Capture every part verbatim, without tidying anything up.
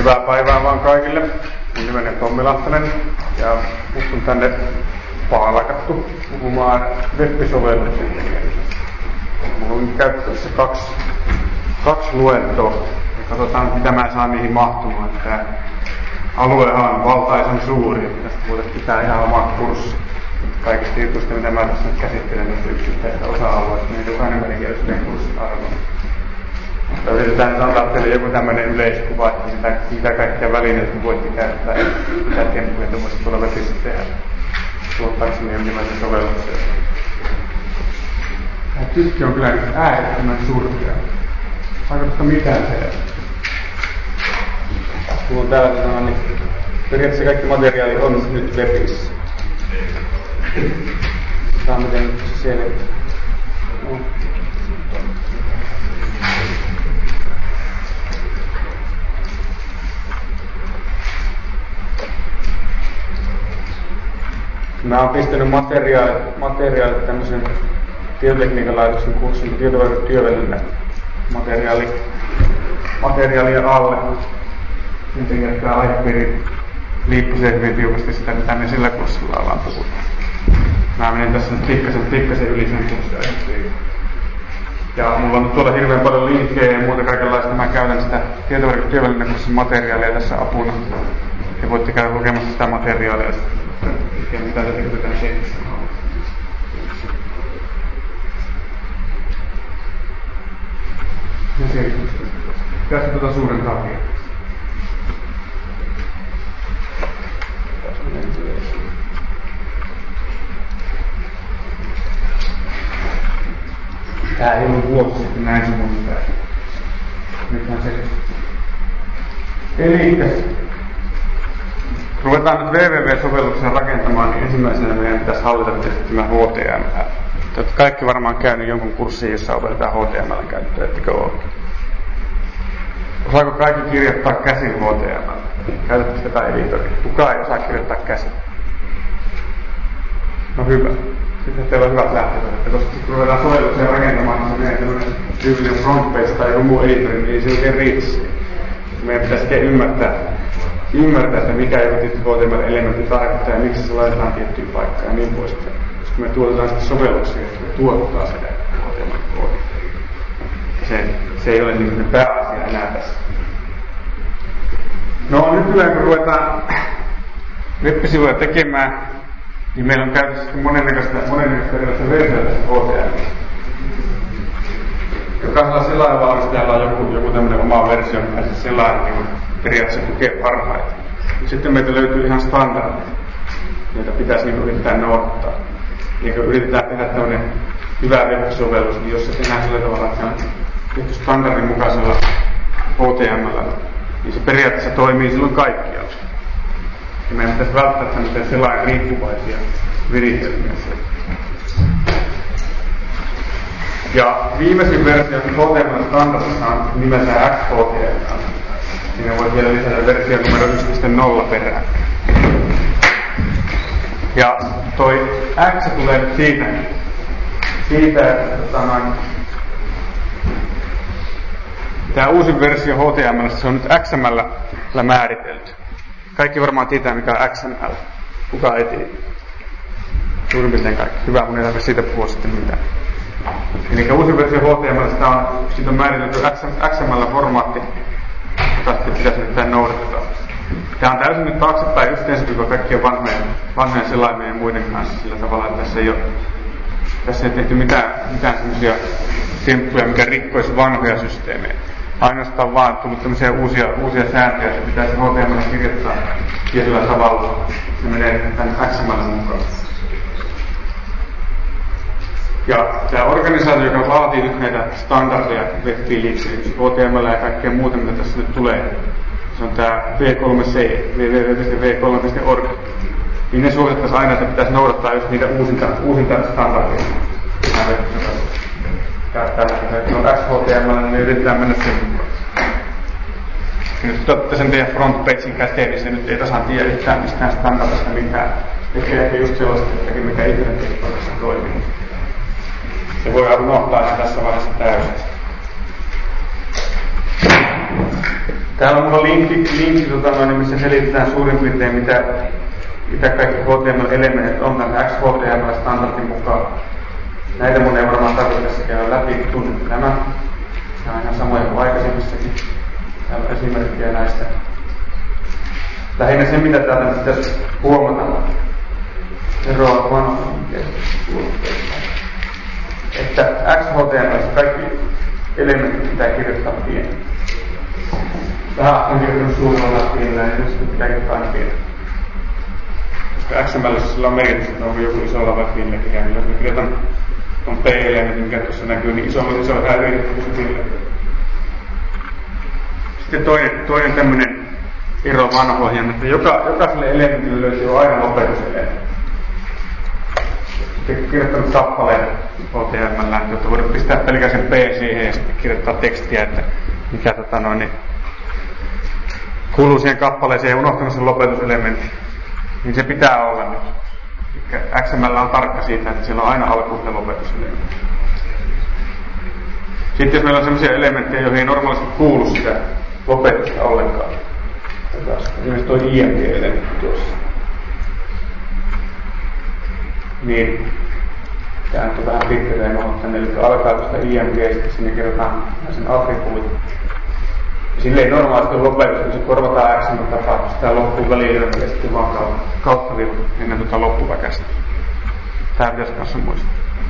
Hyvää päivää vaan kaikille. Mun nimeni on Tommi Lahtanen ja mut on tänne palkattu puhumaan web-sovelluksen tekemisestä. Mulla on käytettävissä kaksi, kaksi luentoa ja katsotaan mitä mä saan niihin mahtumaan. Tää aluehan on valtaisen suuri, tästä voitaisiin pitää ihan oma kurssi. Kaikista jutuista mitä mä tässä nyt käsittelen näistä yksittäistä osa-alueista, niin jokainen monikielisen kurssin arvoa. Yritetään nyt antaa teille joku tämmöinen yleiskuva, että mitä, mitä kaikkia välineitä voitte käyttää ja mitä temppuja te voisitte tuolla webissä tehdä. Tuottaakseni jonkinlaisen sovelluksen. Tämä tykki on kyllä nyt äärettömän surkea. Vaikuttaa mitään tehdä. Mulla on täällä tota, niin periaatteessa kaikki materiaali on nyt webissä. Tämä miten nyt se selviää. No. Mä oon pistänyt materiaalit, materiaalit tämmöisen tietotekniikan laitoksen kurssin tietoverkon työväline materiaali, materiaalia alle. Sen takia, että tämä aihepiiri liippusee hyvin tiukasti sitä, mitä me sillä kurssilla ollaan puhuttu. Mä menen tässä nyt pikkasen, pikkasen yli sen kurssin. Ja mulla on tuolla hirveän paljon linkkejä ja muuta kaikenlaista. Mä käytän sitä tietoverkon työväline kurssin materiaalia tässä apuna. Ja voitte käydä lukemassa sitä materiaalia. Ja mitä te yritetään selittää. Ja selittää. Tässä tuota suurentaa vielä. Tää ei ollut vuosi sitten näin se mun mitään. Nythän se. Elikkäs. Ruvetaan nyt www-sovelluksen rakentamaan, niin ensimmäisenä meidän pitäisi hallita tämä H T M L. Te olette kaikki varmaan käynyt jonkun kurssin, jossa opetetaan H T M L-käyttöä, ettekö ole? Osaako kaikki kirjoittaa käsin H T M L? Käytätte tätä editoria. Kukaan ei osaa kirjoittaa käsin. No hyvä. Sitten teillä on hyvät lähtökohdat. Koska kun ruvetaan sovellukseen rakentamaan, niin se menee tämmöinen tyypillinen frontpage tai joku muu editori, niin ei se oikein riitsi. Meidän pitäisi ymmärtää. Ymmärtää, että mikä joku tietty H T M L-elementti tarkoittaa ja miksi se laitetaan tiettyyn paikkaan ja niin poispäin. Koska me tuotetaan sitten sovelluksia, jotka tuottaa sitä H T M L-koodia. Se, se ei ole niin pääasia enää tässä. No nykyään kun ruvetaan web-sivuja tekemään, niin meillä on käytössä sitten monennäköistä, monennäköistä erilaista versioita H T M L. Jokaisella selailuvalmistajalla on joku, joku tämmöinen oma versio, mikä siis selain niin periaatteessa tukee parhaiten. Sitten meiltä löytyy ihan standardit, joita pitäisi niin yrittää noudattaa. Eli kun yritetään tehdä tämmöinen hyvä web-sovellus, niin jos se tehdään sillä tavalla, että on tehty standardin mukaisella H T M L, niin se periaatteessa toimii silloin kaikkialla. Ja meidän pitäisi välttää tämmöisiä selain riippuvaisia viritelmiä. Ja viimeisin versio H T M L-standardissa on nimeltään X H T M L. Siinä voi vielä lisätä versio numero yksi piste nolla perään. Ja toi X tulee nyt siitä, siitä että tota, tämä uusi versio H T M L se on nyt X M L määritelty. Kaikki varmaan tietää mikä on X M L. Kuka ei tiedä? Suurin piirtein kaikki. Hyvä, mun ei tarvitse siitä puhua sitten mitään. Eli uusi versio H T M L sitä on, siitä on määritelty X M L-formaatti, jota sitten pitäisi nyt tämän noudattaa. Tämä on täysin nyt taaksepäin yhteensopiva kaikkien vanhojen, vanhojen selaimien ja muiden kanssa sillä tavalla, että tässä ei ole, tässä ei tehty mitään, mitään sellaisia temppuja, mikä rikkoisi vanhoja systeemejä. Ainoastaan vaan tullut tämmöisiä uusia, uusia sääntöjä, että pitäisi H T M L kirjoittaa tietyllä tavalla. Se menee tämän X M L mukaan. Ja tämä organisaatio, joka vaatii nyt näitä standardeja web-fiiliksi, H T M L ja kaikkea muuta, mitä tässä nyt tulee, se on tämä V kolme C, double-u double-u double-u piste v kolme piste org, niin ne suosittaisi aina, että pitäisi noudattaa just niitä uusinta, uusinta standardeja. Ja tällä hetkellä on X H T M L, niin yritetään mennä sen mukaan. Ja nyt otatte sen teidän frontpagein käteen, niin se nyt ei tasan tiedä yhtään mistään standardista mitään. Tekee ehkä just sellaista, mikä internet-teknologissa toimii. Se voi unohtaa tässä vaiheessa täysin. Täällä on mulla linkki, linkki tota, missä selitetään suurin piirtein mitä, mitä kaikki H T M L-elementit on tämän X H T M L-standardin mukaan. Näitä mun ei varmaan tarvitse tässä käydä läpi, tunnette nämä. Nämä on ihan samoja kuin aikaisemmissakin. Täällä on esimerkkejä näistä. Lähinnä se, mitä täältä pitäisi huomata, eroa vanhoihinkeista, että X H T M L kaikki elementit pitää kirjoittaa pieni. Tähän on kirjoittanut suurella pienellä, ja nyt pitää kirjoittaa aina pieni. Koska X M L:ssä sillä on merkitys, että onko joku isolla vai pienellä kirjaa, niin jos me kirjoitan tuon P-elementin, mikä tuossa näkyy, niin iso on iso vähän yritetty kuin se pienellä. Sitten toinen, toinen tämmöinen ero vanhoihin, että joka, jokaiselle elementille löytyy aina lopetuselementti. Sitten kirjoittanut kappaleen H T M L:ään, jotta voidaan pistää pelkään sen P siihen ja sitten kirjoittaa tekstiä, että mikä tota noin, niin kuuluu siihen kappaleeseen ja unohtanut sen lopetuselementin. Niin se pitää olla nyt. X M L on tarkka siitä, että siellä on aina alku- ja lopetuselementti. Sitten jos meillä on sellaisia elementtejä, joihin ei normaalisti kuulu sitä lopetusta ollenkaan. Esimerkiksi tuo I M G-elementti tuossa. Niin, tämä on vähän pitkä teema, mutta ne alkaa tuosta I M G:stä, sinne kerrotaan sen attribuutin. Sille ei normaalisti ole lopetus, kun se korvataan X M L-tapaa, sitä loppuu väliin ja sitten vaan kautta viiva ennen tuota loppuväkästä. Tämä pitäisi kanssa muistaa.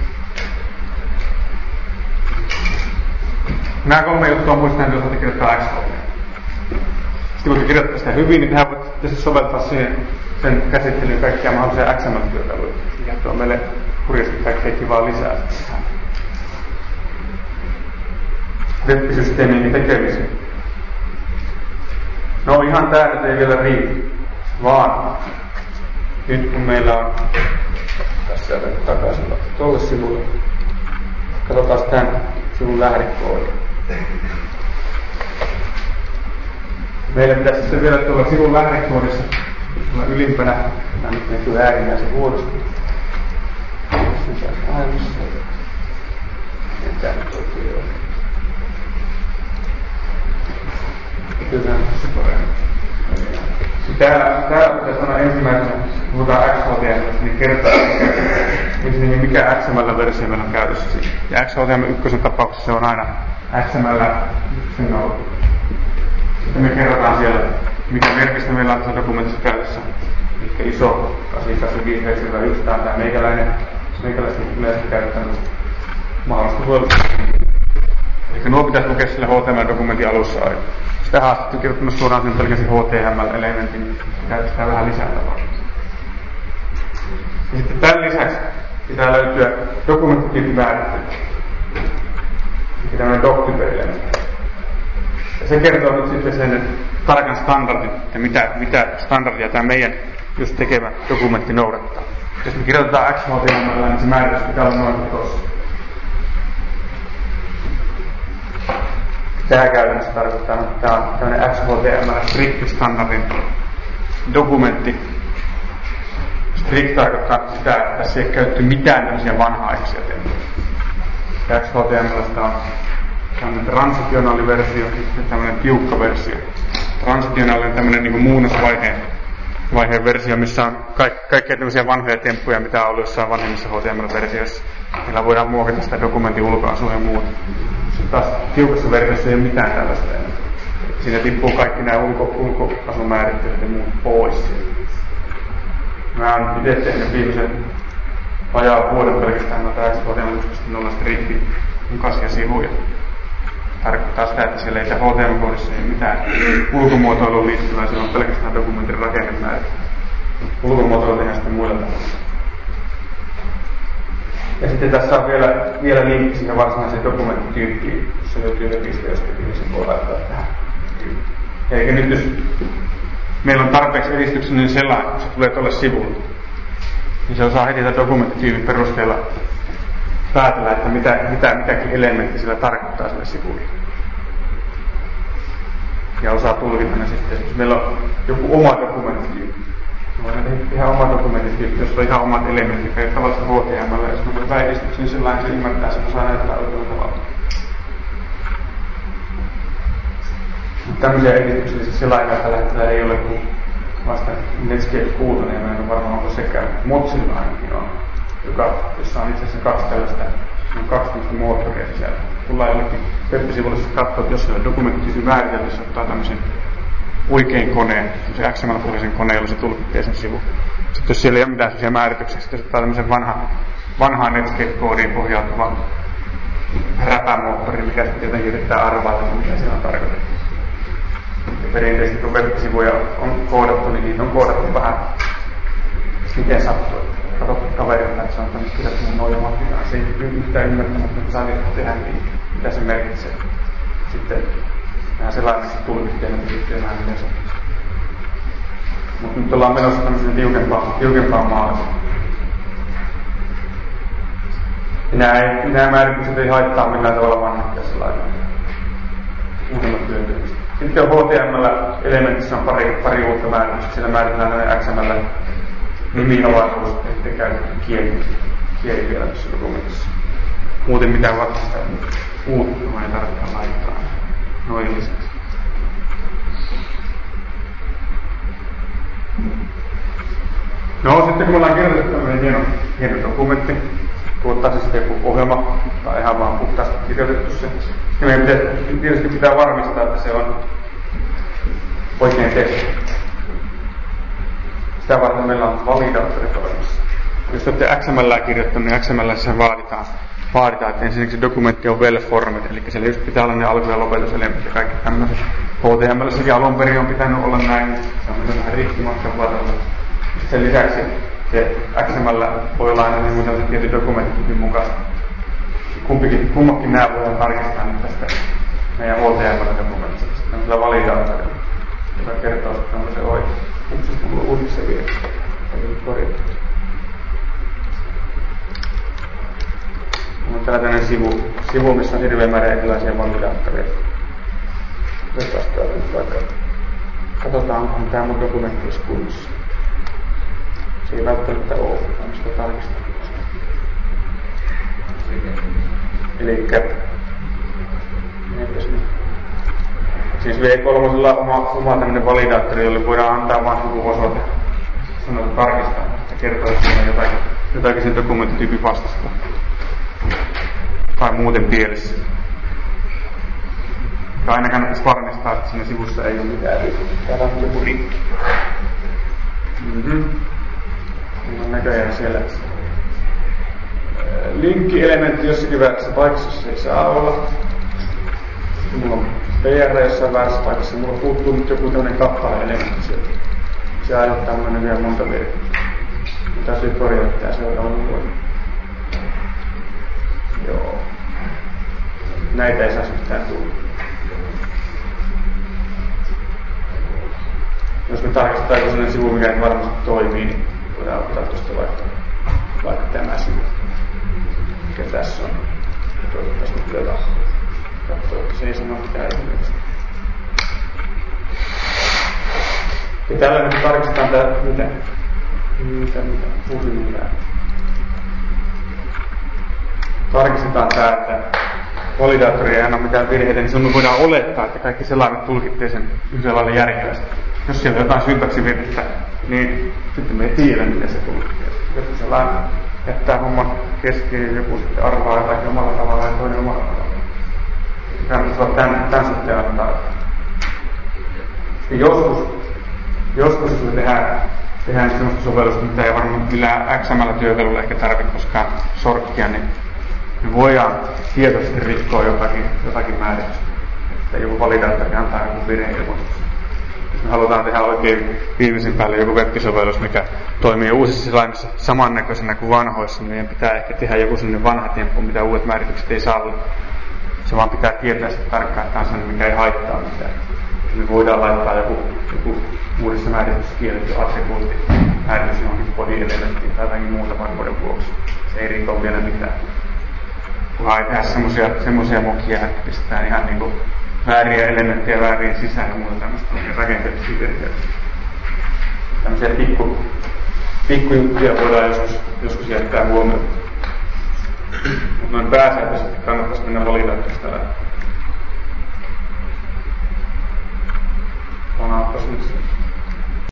Nämä kolme juttua muistaa, että osaat kirjoittaa X M L. Sitten kun kirjoittaa sitä hyvin, niin tähän voit tietysti soveltaa siihen sen käsittelyyn kaikkia mahdollisia X M L-työkaluja. Ja tuo meille hurjasti kaikkea kivaa lisää. Web-systeemien tekemiseen. No ihan tää nyt ei vielä riitä, vaan nyt kun meillä on tässä takaisin tuolle sivulle, katsotaan tämän sivun lähdekoodi. Meillä pitäisi sitten vielä tuolla sivun lähdekoodissa tuolla ylimpänä, tämä nyt näkyy äärimmäisen huonosti. Tässä taas aivossa. Ja tämä nyt oikein on. Kyllä se paremmin. Täällä, täällä pitäisi sanoa ensimmäisenä, kun puhutaan X H T M L, niin kertaa, mikä, mikä X M L-versio meillä on käytössä. Ja X H T M L yksi tapauksessa se on aina X M L sen nolla. Sitten me kerrotaan siellä, mikä merkistä meillä on tässä dokumentissa käytössä. Eli iso kahdeksansataakahdeksankymmentäviisi yhdeksän yksi, tämä on tämä meikäläinen, meikäläisesti yleensä käyttänyt mahdollisesti voi. Eli nuo pitäisi lukea sille H T M L-dokumentin alussa aina. Tähän asti on kirjoittanut suoraan sen pelkästään H T M L-elementin, niin käytetään vähän lisää tavalla. Ja sitten tämän lisäksi pitää löytyä dokumenttityyppimäärittely. Eli tämmöinen doc-type-elementti. Ja se kertoo nyt sitten sen tarkan standardin, että mitä, mitä standardia tämä meidän just tekemä dokumentti noudattaa. Jos me kirjoitetaan X H T M L, niin se määritys pitää olla noin tuossa. Tämä käytännössä tarkoittaa, että tämä on tämmöinen X H T M L-strict-standardin dokumentti. Strict tarkoittaa sitä, että tässä ei käytetty mitään tämmöisiä vanha-aikaisia temppuja. X H T M L:stä on tämmöinen transitionaali versio ja tämmöinen tiukka versio. Transitionaali on tämmöinen niin kuin muunnosvaiheen vaiheen versio, missä on kaik- kaikkia tämmöisiä vanhoja temppuja, mitä on ollut jossain vanhemmissa H T M L-versioissa. Millä voidaan muokata sitä dokumentin ulkoasua ja muuta. Sitten taas tiukassa versiossa ei ole mitään tällaista enää. Siinä tippuu kaikki nämä ulko- ulkoasumäärittelyt ja muut pois. Mä oon itse tehnyt viimeisen vajaa vuoden pelkästään noita X H T M L yksi piste nolla strictin mukaisia sivuja. Tarkoittaa sitä, että siellä ei H T M L-koodissa ei mitään ulkomuotoiluun liittyvää, siellä on pelkästään dokumentin rakennemäärä. Ulkomuotoilu tehdään sitten muilla tavalla. Ja sitten tässä on vielä, vielä linkki siihen varsinaiseen dokumenttityyppiin, jossa löytyy webistä, josta sen voi laittaa tähän. Eli nyt jos meillä on tarpeeksi edistyksellinen sellainen, kun se tulee tuolle sivulle, niin se osaa heti tämän dokumenttityypin perusteella päätellä, että mitä, mitä, mitäkin elementti sillä tarkoittaa sille sivulle. Ja osaa tulkita ne sitten, jos meillä on joku oma dokumenttityyppi. Voidaan ihan oma dokumenttityyppi, jos on ihan omat elementit, jotka ei tavallista H T M L, jos meillä on vähän edistyksen, niin sellainen se ymmärtää, sen osaa näyttää oikealla tavalla. Tämmöisiä edistyksellisiä selaimia tällä hetkellä ei ole kuin vasta Netscape kuusi, niin en ole varmaan onko sekään. Mozilla ainakin on, joka, jossa on itse asiassa kaksi tällaista, kaksi tällaista moottoria sisällä. Tullaan jollekin web-sivulle katsoa, että jos se on dokumenttisesti määritelty, se ottaa tämmöisen oikein koneen, se X M L-pohjaisen koneen, jolla se tulkitsee sen sivu. Sitten jos siellä ei ole mitään sellaisia määrityksiä, sitten se ottaa tämmöisen vanhan, vanhaan Netscape-koodiin pohjautuvan räpämoottori, mikä sitten jotenkin yrittää arvailla, mitä siellä on tarkoitettu. Ja perinteisesti kun web-sivuja on koodattu, niin niitä on koodattu vähän miten sattuu. Katsottu kaverilla, että se on tämmöistä kirjoittanut noin mahtinaan. Se ei yhtään ymmärtänyt, mutta saa niitä tehdä, niin mitä se merkitsee. Sitten nämä sellainenkin tulkittiin ja tulkittiin vähän miten se. Mutta nyt ollaan menossa tämmöisen tiukempaan, tiukempaan maailmaan. Nämä, nämä määritykset ei haittaa millään tavalla vanhempia sellainen. Muutamat työntekijät. Sitten on H T M L-elementissä on pari, pari uutta määritystä. Siellä määritellään näin X M L nimi-avaruus, ettei käytetty kieli, kieli vielä tässä dokumentissa. Muuten mitään vastasta uutta ei tarvitse laittaa. Noin lisäksi. No sitten kun me ollaan kirjoitettu tämmöinen hieno, hieno dokumentti, tuottaa se sitten joku ohjelma, tai ihan vaan puhtaasti kirjoitettu se. Ja meidän pitää, tietysti pitää varmistaa, että se on oikein tehty. Sitä varten meillä on validaattorit olemassa. Jos olette X M L:ää kirjoittanut, niin X M L:ssä vaaditaan, vaaditaan, että ensinnäkin se dokumentti on well formatted, eli siellä just pitää olla ne alku- ja lopetuselementit ja kaikki tämmöiset. H T M L:ssäkin alun perin on pitänyt olla näin, se on vähän rikkimatkan varrella. Sen lisäksi se X M L voi olla aina niin tämmöisen tietyn dokumenttityypin mukaan. Kumpikin, kummakin nämä voidaan tarkistaa nyt tästä meidän H T M L-dokumentista. Tämmöisellä validaattorilla, joka kertoo, että onko se oikein. Upsi, mulla on uudissa vielä. Täytyy korjata. On täällä tämmöinen sivu, sivu, missä on hirveän määrä erilaisia validaattoreita. Vetästään nyt vaikka. Katsotaan, onko tämä mun dokumentti olisi kunnossa. Se ei välttämättä ole, vaan sitä tarkistaa. Elikkä, entäs nyt? Siis V kolme on oma, oma tämmöinen validaattori, jolle voidaan antaa vain joku osoite. Sanotaan tarkistaa, että kertoo, että siinä on jotakin, jotakin sen dokumenttityypin vastasta. Tai muuten pielessä. Ja aina kannattaisi varmistaa, että siinä sivussa ei ole mitään. Täällä on joku linkki. Mhm. Meillä on näköjään siellä linkki-elementti jossakin väärässä paikassa, se ei saa olla. Mulla on P R jossain väärässä paikassa, mulla puuttuu nyt joku tämmönen kappale-elementti sieltä. Se aiheuttaa mulle vielä monta virtaa. Täytyy korjata tää seuraavan vuoden. Joo. Näitä ei saisi mitään tulla. Jos me tarkistetaan joku sellainen sivu, mikä ei varmasti toimii, niin voidaan ottaa tuosta vaikka, vaikka tämä sivu. Mikä tässä on. Toivottavasti nyt vielä katsoa, että se ei sano mitään ilmeisesti. Ja tällä nyt tarkistetaan tää, mitä, mitä, mitä, uusi mitään. Tarkistetaan tää, että validaattori ei anna mitään virheitä, niin silloin me voidaan olettaa, että kaikki sellaiset tulkittee sen yhdellä lailla järkevästi. Jos siellä on jotain syntaksivirhettä, niin sitten me ei tiedä, miten se tulkittee. Joku sellainen jättää homman kesken, joku sitten arvaa jotakin omalla tavalla ja toinen omalla tavalla. Kannattaa olla tämän, tämän suhteen aina tarkkaan. Joskus, joskus jos me tehdään, tehdään sellaista sovellusta, mitä ei varmaan millään X M L-työkalulla ehkä tarvitse koskaan sorkkia, niin me voidaan tietoisesti rikkoa jotakin, jotakin määritystä. Että joku validaattori antaa joku virheilmoituksen. Jos me halutaan tehdä oikein viimeisen päälle joku web-sovellus, mikä toimii uusissa selaimissa samannäköisenä kuin vanhoissa, niin meidän pitää ehkä tehdä joku sellainen vanha temppu, mitä uudet määritykset ei saa. Se vaan pitää tietää sitä tarkkaan, että tämä on sellainen, mikä ei haittaa mitään. Me voidaan laittaa joku, joku uudessa määrityksessä kielletty attribuutti määritys johonkin body-elementtiin tai jotakin muuta varmuuden vuoksi. Se ei riko vielä mitään. Kunhan ei tehdä semmosia, semmosia mokia, että pistetään ihan niinku vääriä elementtejä väärien sisään ja muuta tämmöistä rakenteellisia virheitä. Tämmöisiä pikku, pikkujuttuja voidaan joskus, joskus jättää huomioon. Mutta noin pääsääntöisesti kannattaisi mennä validaattorista läpi.